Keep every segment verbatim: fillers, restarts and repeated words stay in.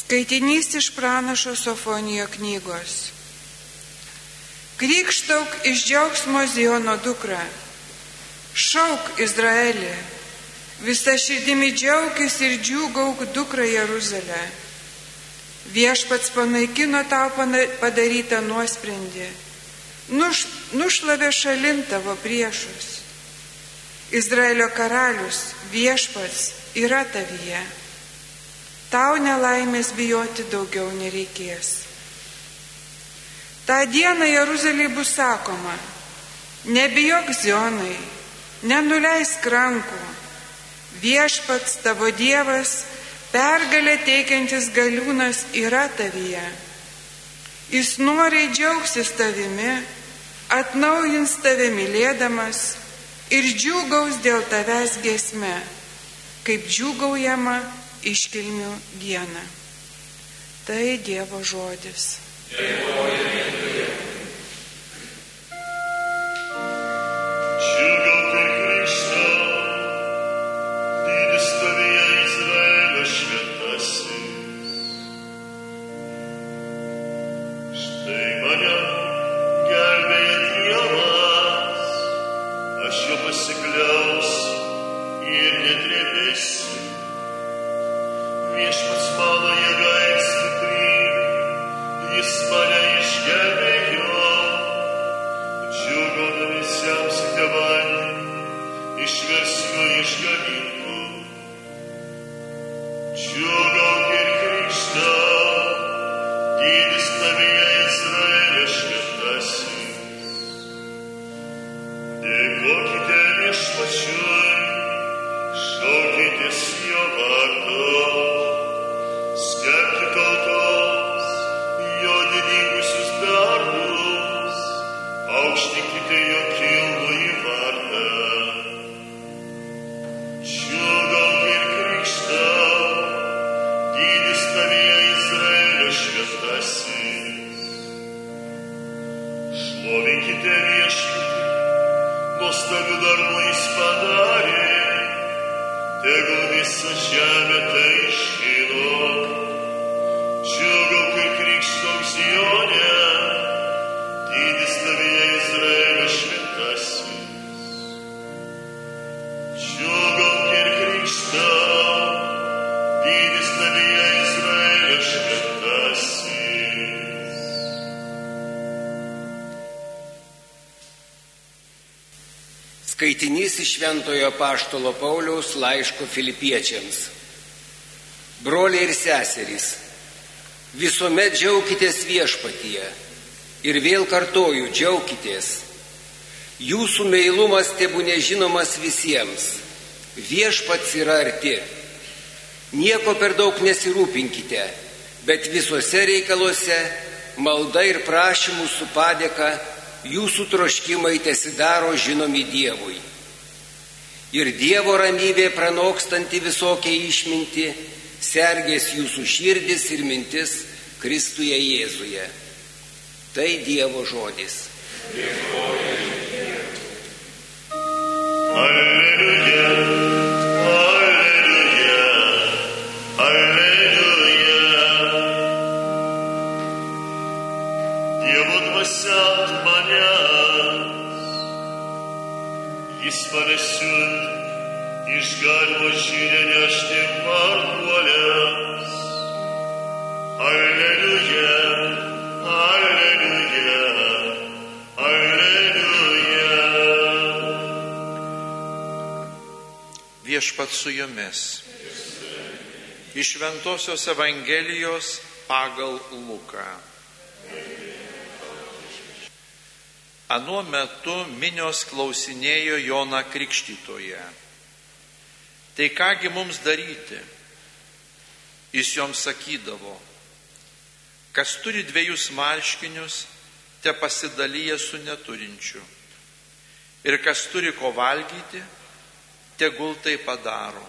Skaitinys iš pranašo Sofonijo knygos. Krykštauk iš džiaugsmo Ziono dukra, šauk Izraelį, visa širdimi džiaukis ir džiūgauk dukra Jeruzalė. Viešpats panaikino tau padarytą nuosprendį, nuš, nušlavė šalin tavo priešus. Izraelio karalius, viešpats yra tavyje. Tau nelaimės bijoti daugiau nereikės. Ta diena Jeruzalei bus sakoma: nebijok Zionai, nenuleisk rankų. Viešpats tavo Dievas, pergalę teikiantis galiūnas yra tavyje. Jis noriai džiaugsis tavimi, atnaujins tave mylėdamas ir džiūgaus dėl tavęs giesme, kaip džiūgaujama iškilmių dieną. Tai Dievo žodis. Skaitinys iš Šventojo Apaštalo Pauliaus laiško Filipiečiams. Broliai ir seserys, visuomet džiaukitės viešpatyje. Ir vėl kartoju, džiaukitės. Jūsų meilumas tebūnie žinomas visiems. Viešpats yra arti. Nieko per daug nesirūpinkite, bet visuose reikaluose malda ir prašymų su padėka jūsų troškimai tesidaro žinomi Dievui. Ir Dievo ramybė pranokstanti visokią išmintį sergės jūsų širdis ir mintis Kristuje Jėzuje. Tai Dievo žodis. Alleluja, alleluja, alleluja. Dievo dvasia ant manęs, jis mane siuntė išgalimo žinią nešti varguolėms. Alleluja, alleluja, alleluja. Viešpats su jumis. Iš Šventosios Evangelijos pagal Luką. Anuo metu minios klausinėjo Joną Krikštytoją: tai kągi mums daryti? Jis joms sakydavo: kas turi dviejus marškinius, te pasidalyja su neturinčiu. Ir kas turi ko valgyti, tegul tai padaro.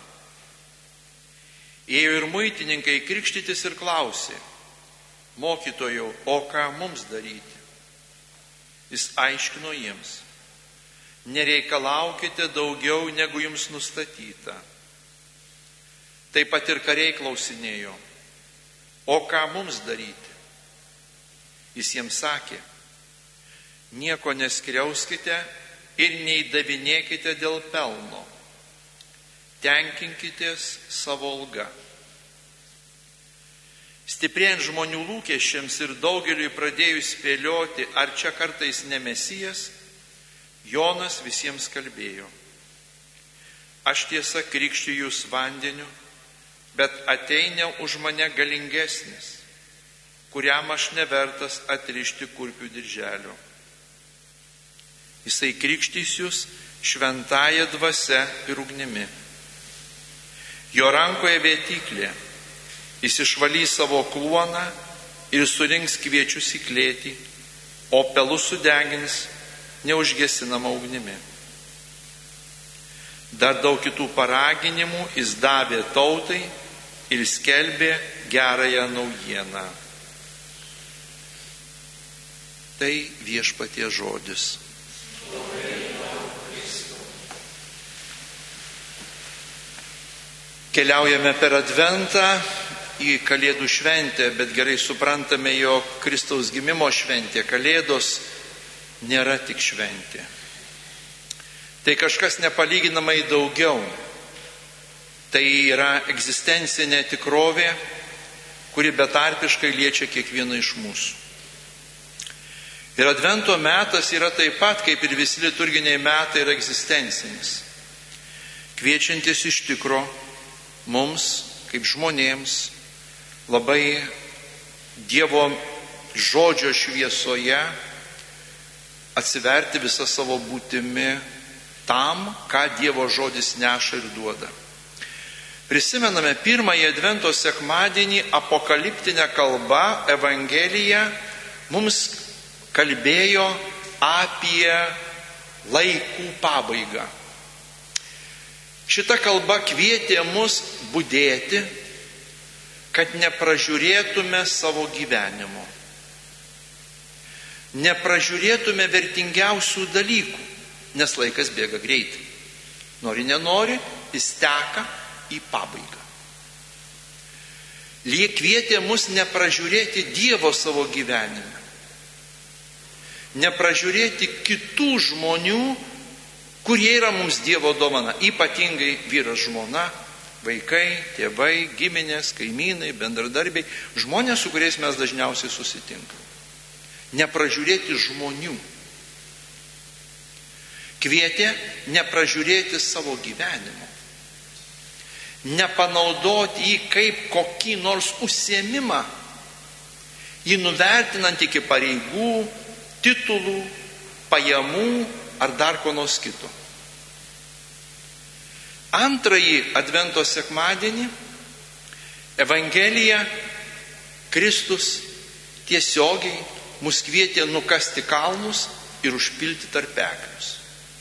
Ėjo ir muitininkai krikštytis ir klausė: mokytojau, o ką mums daryti? Jis aiškino jiems: nereikalaukite daugiau, negu jums nustatyta. Taip pat ir kariai klausinėjo: o ką mums daryti? Jis jiems sakė, nieko neskriauskite ir neįdavinėkite dėl pelno. Tenkinkitės savo alga. Stiprėjant žmonių lūkesčiams ir daugeliui pradėjus spėlioti, ar čia kartais ne Mesijas, Jonas visiems kalbėjo. Aš tiesa krikštiju jūs vandeniu, bet ateina už mane galingesnis, kuriam aš nevertas atrišti kurpių dirželio. Jisai krikštys jūs šventąja dvasia ir ugnimi. Jo rankoje vėtyklė, jis išvalys savo kluoną ir surinks kviečius į klėtį, o pelus sudegins neužgesinama ugnimi. Dar daug kitų paraginimų jis davė tautai ir skelbė gerąją naujieną. Tai viešpaties žodis. Keliaujame per Adventą į Kalėdų šventę, bet gerai suprantame, jog Kristaus gimimo šventė, Kalėdos, nėra tik šventė. Tai kažkas nepalyginamai daugiau. Tai yra egzistencinė tikrovė, kuri betarpiškai liečia kiekvieną iš mūsų. Ir Advento metas yra taip pat, kaip ir visi liturginiai metai, yra egzistencinis. Kviečiantis iš tikro mums, kaip žmonėms, labai Dievo žodžio šviesoje atsiverti visą savo būtimi tam, ką Dievo žodis neša ir duoda. Prisimename pirmąjį Advento sekmadienį, apokaliptinę kalbą, Evangelija mums kalbėjo apie laikų pabaigą. Šita kalba kvietė mus budėti, kad nepražiūrėtume savo gyvenimo. Nepražiūrėtume vertingiausių dalykų, nes laikas bėga greitai. Nori, nenori, jis teka į pabaigą. Lie kvietė mus nepražiūrėti Dievo savo gyvenime. Nepražiūrėti kitų žmonių, kurie yra mums Dievo dovana, ypatingai vyras, žmona, vaikai, tėvai, giminės, kaimynai, bendradarbiai, žmonės, su kuriais mes dažniausiai susitinkame. Nepražiūrėti žmonių. Kvietė nepražiūrėti savo gyvenimo. Nepanaudoti jį kaip kokį nors užsiėmimą, jį nuvertinant iki pareigų, titulų, pajamų ar dar ko nors kito. Antrąjį Advento sekmadienį Evangelija Kristus tiesiogiai mus kvietė nukasti kalnus ir užpilti tarpeklius.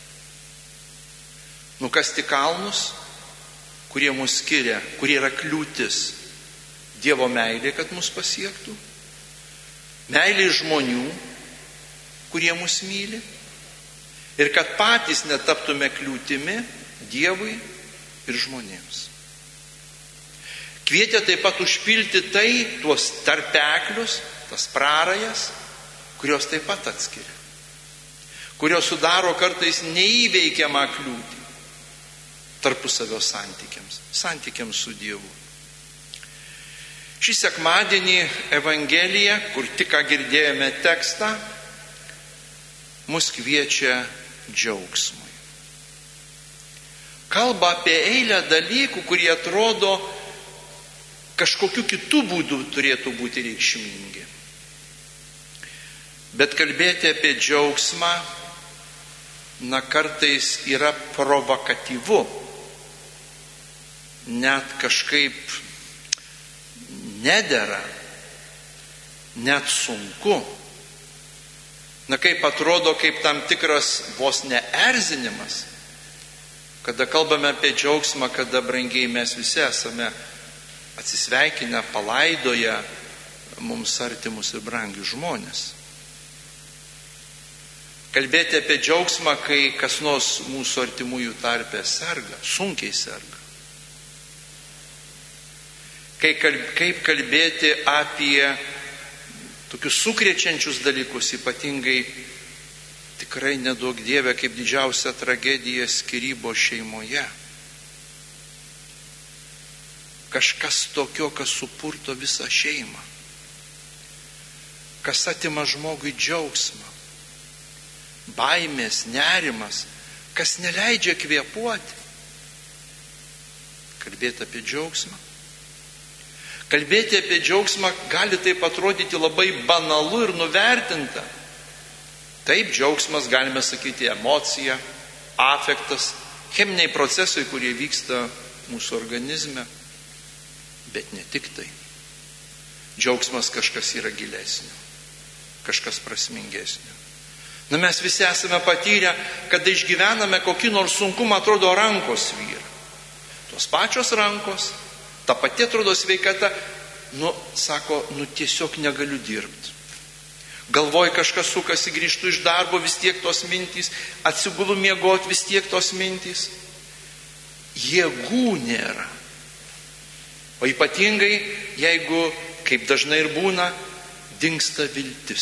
Nukasti kalnus, kurie mus skiria, kurie yra kliūtis Dievo meilė, kad mus pasiektų, meilė žmonių, kurie mus myli, ir kad patys netaptume kliūtimi Dievui ir žmonėms. Kvietė taip pat užpilti tai, tuos tarpeklius, tas prarajas, kurios taip pat atskiria, kurios sudaro kartais neįveikiamą kliūtį tarpusavio santykiams, santykiams su Dievu. Šį sekmadienį Evangelija, kur tik ką girdėjome tekstą, mus kviečia džiaugsmui. Kalba apie eilę dalykų, kurie atrodo kažkokiu kitų būdų turėtų būti reikšmingi. Bet kalbėti apie džiaugsmą, na, kartais yra provokatyvu, net kažkaip nedera, net sunku. Na, kaip atrodo, kaip tam tikras vos neerzinimas, kada kalbame apie džiaugsmą, kada, brangiai, mes visi esame atsisveikinę, palaidoję mums artimus ir brangius žmonės. Kalbėti apie džiaugsmą, kai kas nors mūsų artimųjų tarpe serga, sunkiai serga. kaip kalbėti apie tokius sukrečiančius dalykus, ypatingai tikrai nedaug Dieve, kaip didžiausia tragedija skyrybos šeimoje. Kažkas tokio, kas supurto visą šeimą, kas atima žmogui džiaugsmą, baimės, nerimas, kas neleidžia kvėpuoti. Kalbėti apie džiaugsmą. Kalbėti apie džiaugsmą gali taip atrodyti labai banalu ir nuvertinta. Taip, džiaugsmas, galime sakyti, emocija, afektas, cheminiai procesai, kurie vyksta mūsų organizme. Bet ne tik tai. Džiaugsmas kažkas yra gilesnio, kažkas prasmingesnio. Na, mes visi esame patyrę, kada išgyvename kokį nors sunkumą, atrodo, rankos vyra. Tos pačios rankos, ta pati atrodo sveikata, nu, sako, nu tiesiog negaliu dirbti. Galvoj kažkas sukasi, grįžtu iš darbo, vis tiek tos mintys, atsigulu miegoti, vis tiek tos mintys. Jėgų nėra. O ypatingai, jeigu, kaip dažnai ir būna, dingsta viltis.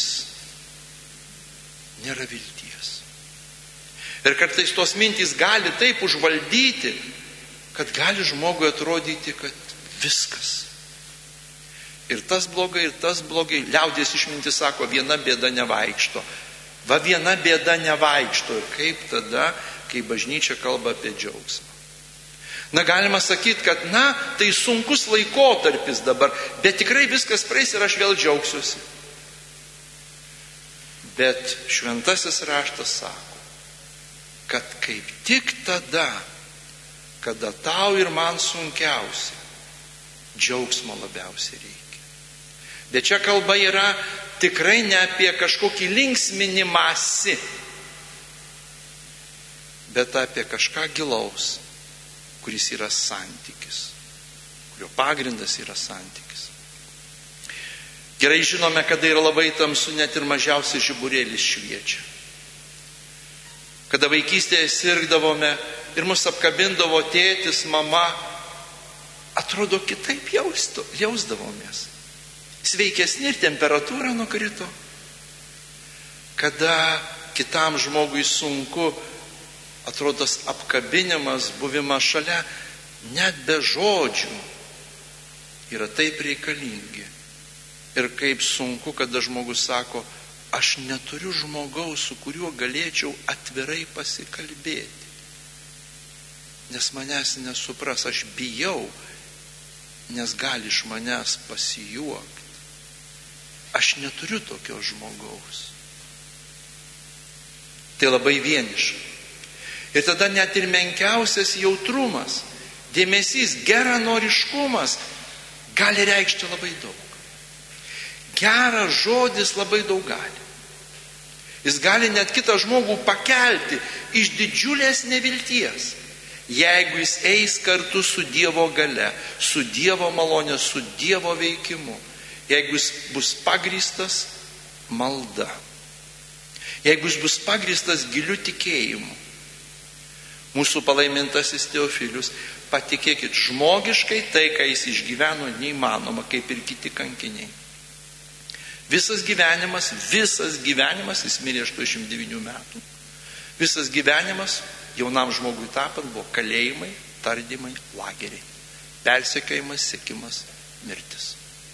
Nėra vilties. Ir kartais tos mintys gali taip užvaldyti, kad gali žmogui atrodyti, kad viskas. Ir tas blogai, ir tas blogai. Liaudies išmintis sako, viena bėda nevaikšto. Va viena bėda nevaikšto. Ir kaip tada, kai bažnyčia kalba apie džiaugsmą. Na, galima sakyti, kad, na, tai sunkus laikotarpis dabar, bet tikrai viskas praeis ir aš vėl džiaugsiuosi. Bet šventasis raštas sako, kad kaip tik tada, kada tau ir man sunkiausia, džiaugsmo labiausiai reikia. Bet čia kalba yra tikrai ne apie kažkokį linksminimąsi, bet apie kažką gilaus, kuris yra santykis, kurio pagrindas yra santykis. Gerai žinome, kada yra labai tamsu, net ir mažiausias žiburėlis šviečia. Kada vaikystėje sirgdavome ir mus apkabindavo tėtis, mama, atrodo kitaip jaustu, jausdavomės. Sveikesni ir temperatūra nukrito. Kada kitam žmogui sunku, atrodo tas apkabinimas, buvimas šalia, net be žodžių, yra taip reikalingi. Ir kaip sunku, kada žmogus sako, aš neturiu žmogaus, su kuriuo galėčiau atvirai pasikalbėti. Nes manęs nesupras, aš bijau, nes gali iš manęs pasijuokti. Aš neturiu tokio žmogaus. Tai labai vieniša. Ir tada net ir menkiausias jautrumas, dėmesys, geranoriškumas gali reikšti labai daug. Geras žodis labai daug gali. Jis gali net kitą žmogų pakelti iš didžiulės nevilties, jeigu jis eis kartu su Dievo galia, su Dievo malonė, su Dievo veikimu. Jeigu jis bus pagrįstas malda. Jeigu jis bus pagrįstas giliu tikėjimu. Mūsų palaimintasis Teofilius, patikėkit, žmogiškai tai, ką jis išgyveno, neįmanoma, kaip ir kiti kankiniai. Visas gyvenimas, visas gyvenimas, jis mirė aštuoniasdešimt devynių metų. Visas gyvenimas, jaunam žmogui tapant, buvo kalėjimai, tardymai, lageriai. Persekiojimas, sekimas, mirtis.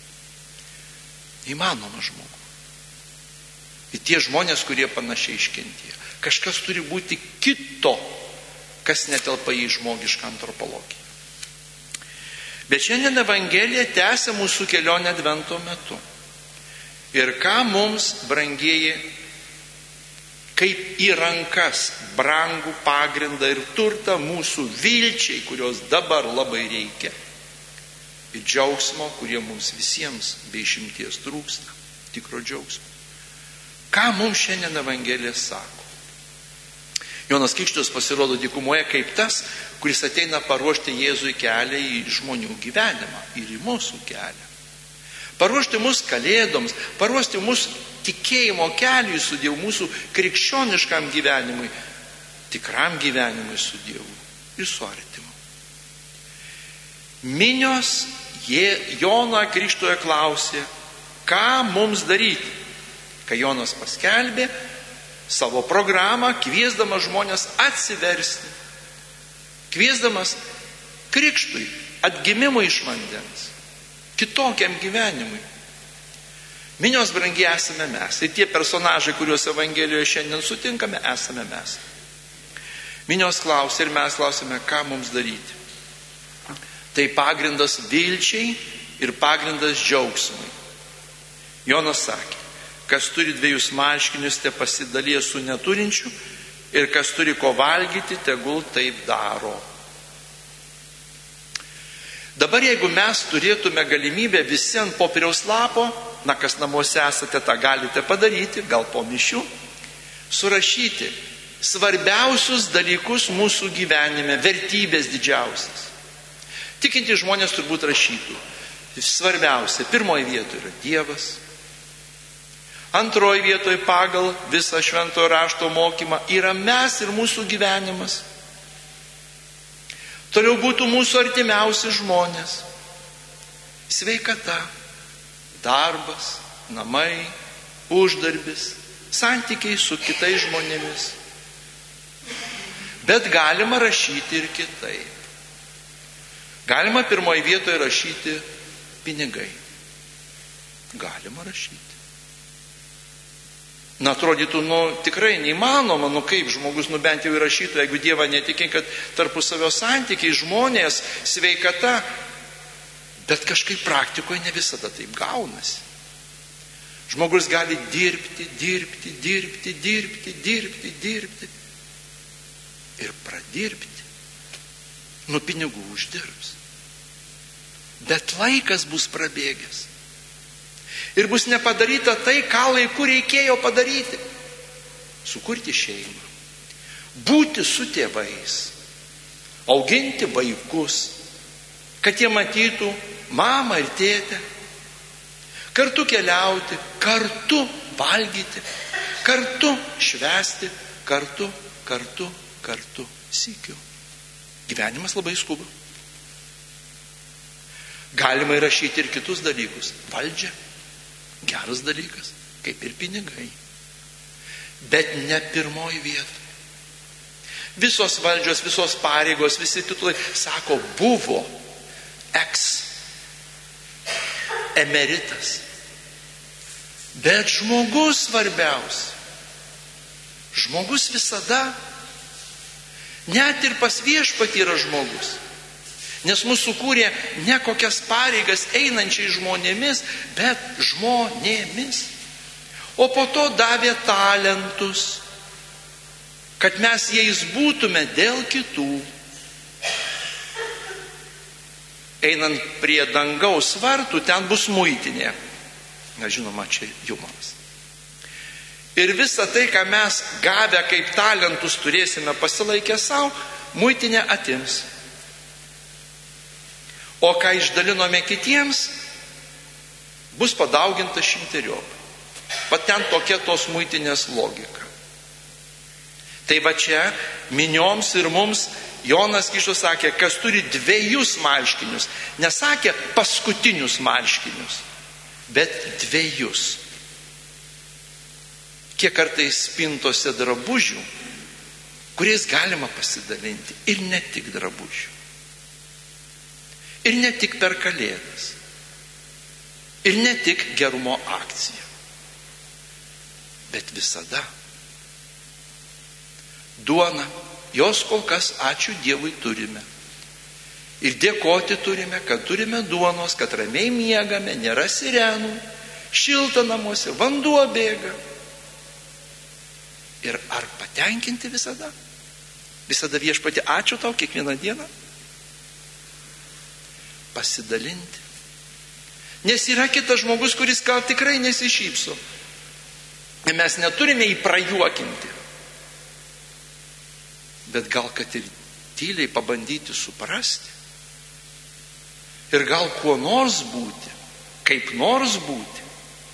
Įmanoma žmogų. Ir tie žmonės, kurie panašiai iškentėjo. Kažkas turi būti kito, kas netelpa į žmogišką antropologiją. Bet šiandien Evangelija tęsia mūsų kelionę Advento metu. Ir ką mums, brangieji, kaip į rankas brangų pagrindą ir turtą mūsų vilčiai, kurios dabar labai reikia, ir džiaugsmo, kurie mums visiems be išimties trūksta, tikro džiaugsmo. Ką mums šiandien Evangelija sako? Jonas Krikštytojas pasirodo dykumoje kaip tas, kuris ateina paruošti Jėzui kelią į žmonių gyvenimą ir į mūsų kelią. Paruošti mus kalėdoms, paruošti mus tikėjimo keliui su Dievu, mūsų krikščioniškam gyvenimui, tikram gyvenimui su Dievu ir su artimu. Minios Jie Joną Krikštytoją klausė, ką mums daryti. Kai Jonas paskelbė savo programą, kviesdamas žmonės atsiversti, kviesdamas krikštui, atgimimui iš vandens, kitokiam gyvenimui. Minios brangiai esame mes. Ir tie personažai, kuriuos Evangelijoje šiandien sutinkame, esame mes. Minios klausia ir mes klausime, ką mums daryti. Tai pagrindas vilčiai ir pagrindas džiaugsmui. Jonas sakė, kas turi dviejus marškinius, te pasidalė su neturinčiu, ir kas turi ko valgyti, tegul taip daro. Dabar jeigu mes turėtume galimybę visi ant popieriaus lapo, na kas namuose esate, tą galite padaryti, gal po mišių, surašyti svarbiausius dalykus mūsų gyvenime, vertybės didžiausias. Tikinti žmonės turbūt rašytų. Svarbiausia, pirmoji vietoje yra Dievas. Antroji vietoje pagal visą šventojo rašto mokymą yra mes ir mūsų gyvenimas. Toliau būtų mūsų artimiausi žmonės. Sveikata, darbas, namai, uždarbis, santykiai su kitais žmonėmis. Bet galima rašyti ir kitaip. Galima pirmoje vietoje rašyti pinigai. Galima rašyti. Na, atrodytų, nu, tikrai neįmanoma, nu kaip žmogus, nu bent jau įrašytų, jeigu Dievą netikin, kad tarpusavio santykiai, žmonės, sveikata, bet kažkaip praktikoje ne visada taip gaunasi. Žmogus gali dirbti, dirbti, dirbti, dirbti, dirbti, dirbti ir pradirbti. Nu, pinigų uždirbs. Bet laikas bus prabėgęs. Ir bus nepadaryta tai, ką laiku reikėjo padaryti. Sukurti šeimą. Būti su tėvais. Auginti vaikus. Kad jie matytų mamą ir tėtę. Kartu keliauti. Kartu valgyti. Kartu švęsti. Kartu, kartu, kartu. Sykiu. Gyvenimas labai skuba. Galima įrašyti ir kitus dalykus. Valdžia. Geras dalykas, kaip ir pinigai. Bet ne pirmoji vieta. Visos valdžios, visos pareigos, visi titulai, sako, buvo eks emeritas. Bet žmogus svarbiausia. Žmogus visada, net ir pas viešpatį yra žmogus. Nes mūsų sukūrė ne kokias pareigas einančiai žmonėmis, bet žmonėmis. O po to davė talentus, kad mes jais būtume dėl kitų. Einant prie dangaus vartų, ten bus muitinė. Na, žinoma, čia jumoras. Ir visą tai, ką mes gavę kaip talentus turėsime pasilaikę savo, muitinė atims. O ką išdalinome kitiems, bus padauginta šimteriopai. Pat ten tokia tos muitinės logika. Tai va čia minioms ir mums Jonas Krikštytojas sakė, kas turi dviejus marškinius. Nesakė paskutinius marškinius, bet dviejus. Kiek kartais spintose drabužių, kuriais galima pasidalinti. Ir ne tik drabužių. Ir ne tik per kalėdas. Ir ne tik gerumo akcija. Bet visada. Duona, jos kol kas, ačiū Dievui, turime. Ir dėkoti turime, kad turime duonos, kad ramiai miegame, nėra sirenų, šilta namuose, vanduo bėga. Ir ar patenkinti visada? Visada viešpatį, ačiū tau kiekvieną dieną? Pasidalinti. Nes yra kitas žmogus, kuris gal tikrai nesišypso. Mes neturime jį prajuokinti. Bet gal kad ir tyliai pabandyti suprasti. Ir gal kuo nors būti, kaip nors būti.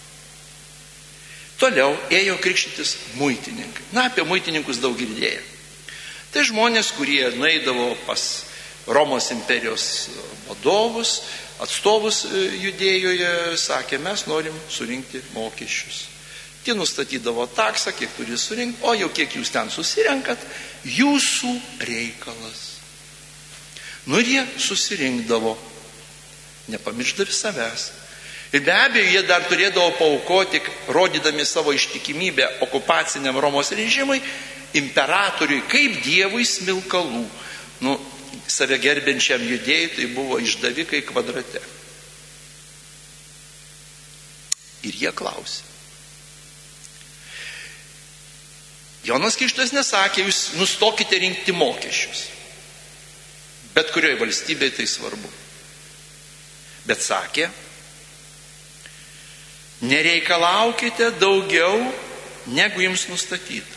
Toliau ėjo krikštytis muitininkai. Na, apie muitininkus daug girdėję. Tai žmonės, kurie nueidavo pas Romos imperijos vadovus, atstovus Judėjoje, sakė, mes norim surinkti mokesčius. Tie nustatydavo taksą, kiek turi surinkti, o jau kiek jūs ten susirenkat, jūsų reikalas. Nu ir jie susirinkdavo, nepamiršdami savęs. Ir be abejo, jie dar turėdavo paaukoti, rodydami savo ištikimybę okupaciniam Romos režimui, imperatoriui kaip dievui smilkalų. Nu, save gerbiančiam Judėjui tai buvo išdavikai kvadrate. Ir jie klausė. Jonas Krikštytojas nesakė, jūs nustokite rinkti mokesčius. Bet kurioje valstybėje tai svarbu. Bet sakė, nereikalaukite daugiau, negu jums nustatyta.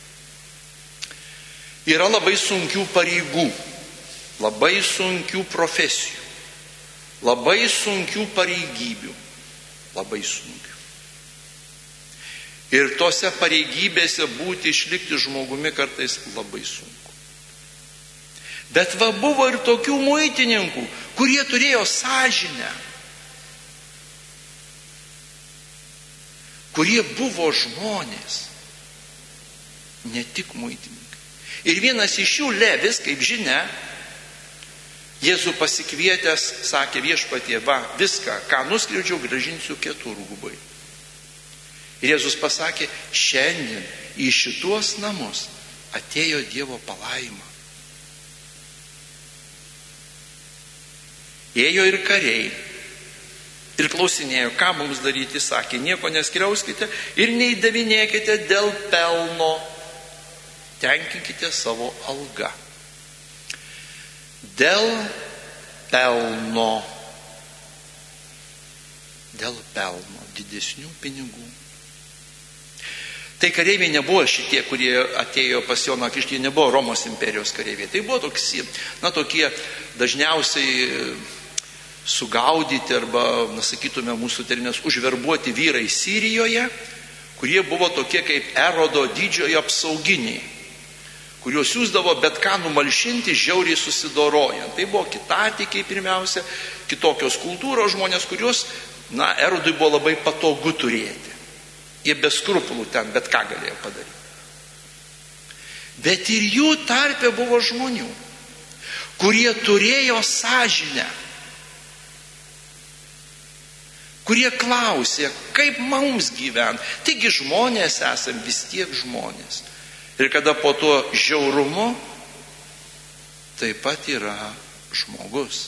Yra labai sunkių pareigų, labai sunkių profesijų, labai sunkių pareigybių, labai sunkių. Ir tose pareigybėse būti, išlikti žmogumi kartais labai sunku. Bet va buvo ir tokių muitininkų, kurie turėjo sąžinę, kurie buvo žmonės, ne tik muitininkai. Ir vienas iš jų, Levis, kaip žinia, Jėzų pasikvietęs, sakė, viešpatie, va, viską, ką nuskriaudžiau, grąžinsiu keturgubai. Ir Jėzus pasakė, šiandien į šituos namus atėjo Dievo palaima. Ėjo ir kariai. Ir klausinėjo, ką mums daryti, sakė, nieko neskriauskite ir neįdavinėkite dėl pelno. Tenkinkite savo algą. Dėl pelno. Dėl pelno, didesnių pinigų. Tai kareiviai nebuvo šitie, kurie atėjo pas Joną Krikštytoją, nebuvo Romos imperijos kareiviai. Tai buvo toks, na, tokie dažniausiai sugaudyti arba, na, sakytume, mūsų terminės, užverbuoti vyrai Sirijoje, kurie buvo tokie kaip Erodo didžiojo apsauginiai, kuriuos siųsdavo bet ką numalšinti, žiauriai susidorojant. Tai buvo kitatikiai pirmiausia, kitokios kultūros žmonės, kuriuos, na, Erodui buvo labai patogu turėti. Jie be skrupulų ten bet ką galėjo padaryti. Bet ir jų tarpe buvo žmonių, kurie turėjo sąžinę, kurie klausė, kaip mums gyventi. Taigi žmonės esam vis tiek žmonės. Ir kada po to žiaurumu, taip pat yra žmogus.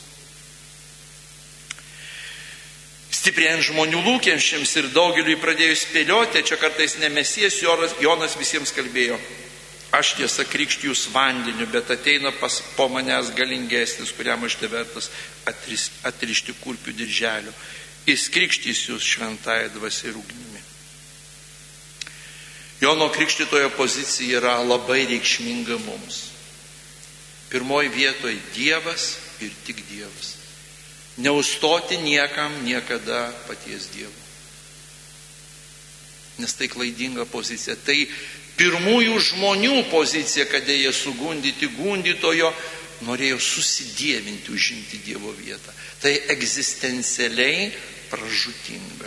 Stiprėjant žmonių lūkesčiams ir daugeliui pradėjus spėlioti, čia kartais ne Mesijas, Jonas visiems kalbėjo, aš tiesa krikštiju jūs vandeniu, bet ateina pas, po manęs galingesnis, kuriam aš nevertas atrišti kurpių dirželių. Jis krikštys jūs šventąją dvasią ir ugnimi. Jono Krikštytojo pozicija yra labai reikšminga mums. Pirmoji vietoje Dievas ir tik Dievas. Neustoti niekam niekada paties Dievo. Nes tai klaidinga pozicija. Tai pirmųjų žmonių pozicija, kada jie sugundyti gundytojo, norėjo susidievinti, užimti Dievo vietą. Tai egzistencialiai pražūtinga.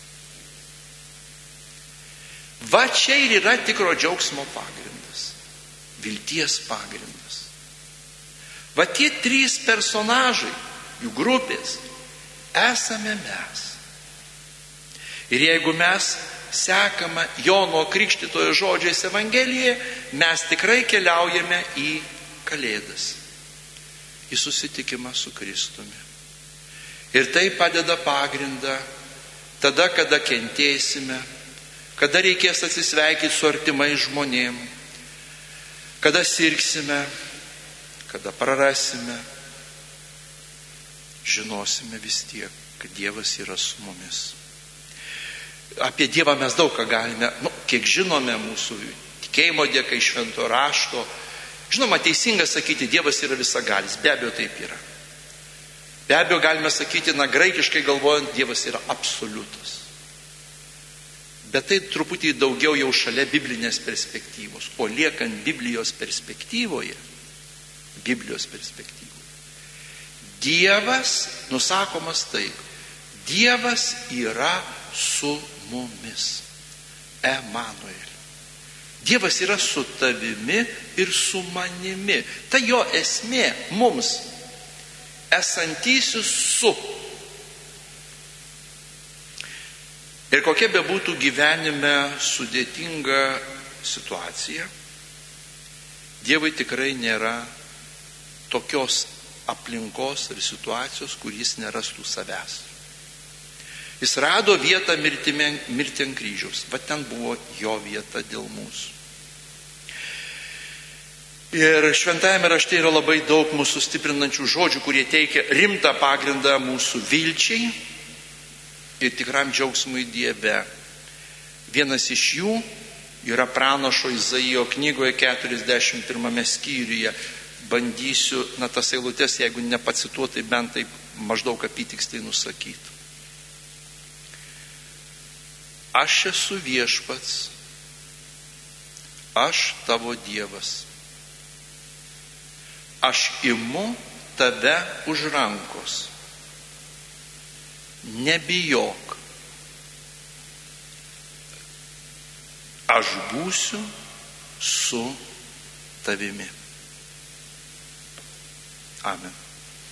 Va čia ir yra tikro džiaugsmo pagrindas. Vilties pagrindas. Va tie trys personažai, jų grupės, esame mes. Ir jeigu mes sekame Jono Krikštytojo žodžiais Evangelijoje, mes tikrai keliaujame į Kalėdas, į susitikimą su Kristumi. Ir tai padeda pagrindą tada, kada kentėsime, kada reikės atsisveikinti su artimais žmonėm, kada sirgsime, kada prarasime, žinosime vis tiek, kad Dievas yra su mumis. Apie Dievą mes daug ką galime, nu, kiek žinome mūsų tikėjimo dėka iš Švento rašto. Žinoma, teisinga sakyti, Dievas yra visagalis, be abejo taip yra. Be abejo galime sakyti, na, graikiškai galvojant, Dievas yra absoliutas. Bet tai truputį daugiau jau šalia biblinės perspektyvos. O liekant Biblijos perspektyvoje, Biblijos perspektyvoje, Dievas, nusakomas taip, Dievas yra su mumis. Emanuel. Dievas yra su tavimi ir su manimi. Tai jo esmė mums. Esantysis su. Ir kokia bebūtų gyvenime sudėtinga situacija, Dievui tikrai nėra tokios aplinkos ir situacijos, kur jis nerastų savęs. Jis rado vietą mirti ant kryžiaus. Va ten buvo jo vieta dėl mūsų. Ir šventajame rašte yra labai daug mūsų stiprinančių žodžių, kurie teikia rimtą pagrindą mūsų vilčiai ir tikram džiaugsmui Dieve. Vienas iš jų yra pranašo Izaijo knygoje keturiasdešimt pirmame skyriuje. Bandysiu, na tas eilutes, jeigu nepacituotai, bent taip maždaug apytiksliai nusakyti. Aš esu viešpats, aš tavo Dievas. Aš imu tave už rankos. Nebijok. Aš būsiu su tavimi. Amen.